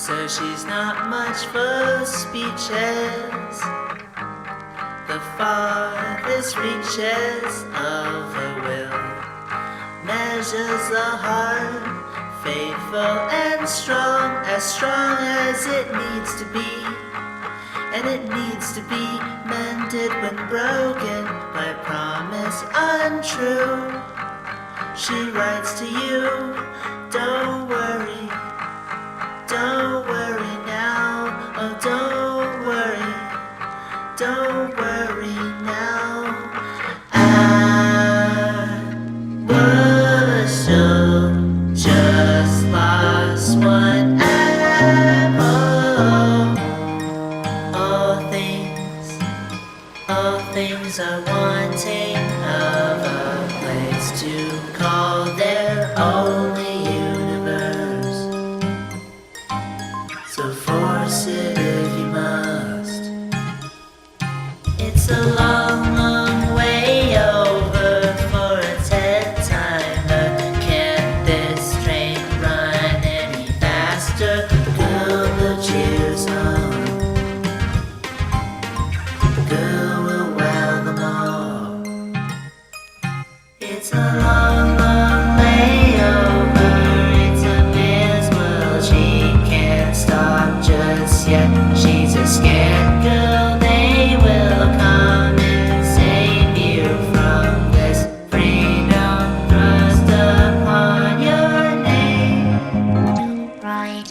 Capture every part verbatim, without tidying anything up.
so she's not much for speeches. The farthest reaches of her will measures the heart, faithful and strong, as strong as it needs to be. And it needs to be mended when broken by promise untrue. She writes to you, don't worry, don't worry now, oh don't worry, don't worry now. I was so just lost one apple. All things, all things are wanting of a place to call their only universe. So force it if you must. It's a long, long way over for a dead timer. Can't this train run any faster? Girl, the cheers on. Girl will wow them all. It's a long, long way over. It's a man's world. She can't stop just yet. She's a scared girl. They will come and save you from this freedom thrust upon your name. Right.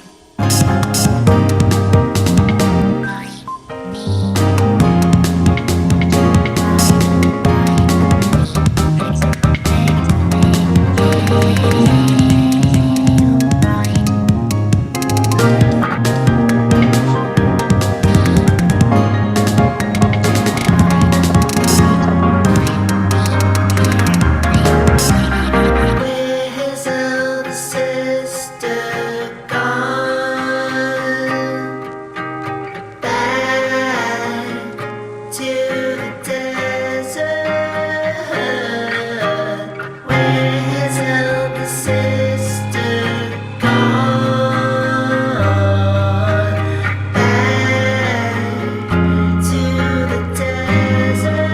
Where's elder sister gone? Back to the desert. Where's elder sister gone? Back to the desert.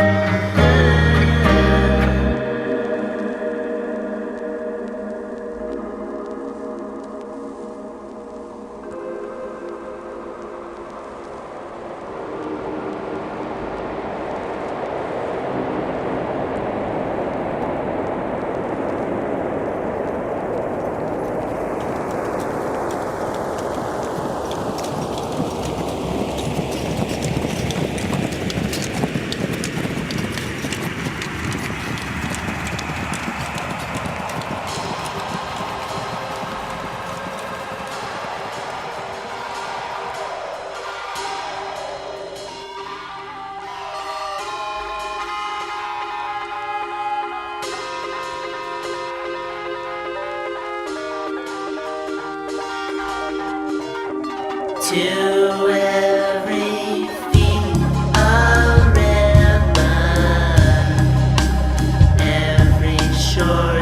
To every feet a river, every shore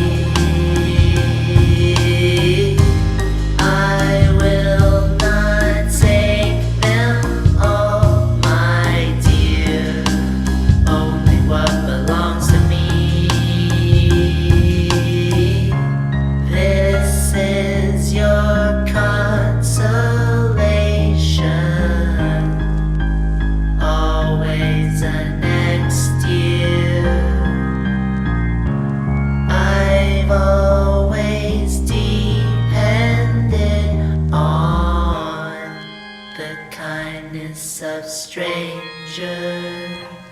sea. I will not take them all, my dear, only what belongs to me. This is your consolation, always a next year. I've always depended on the kindness of strangers.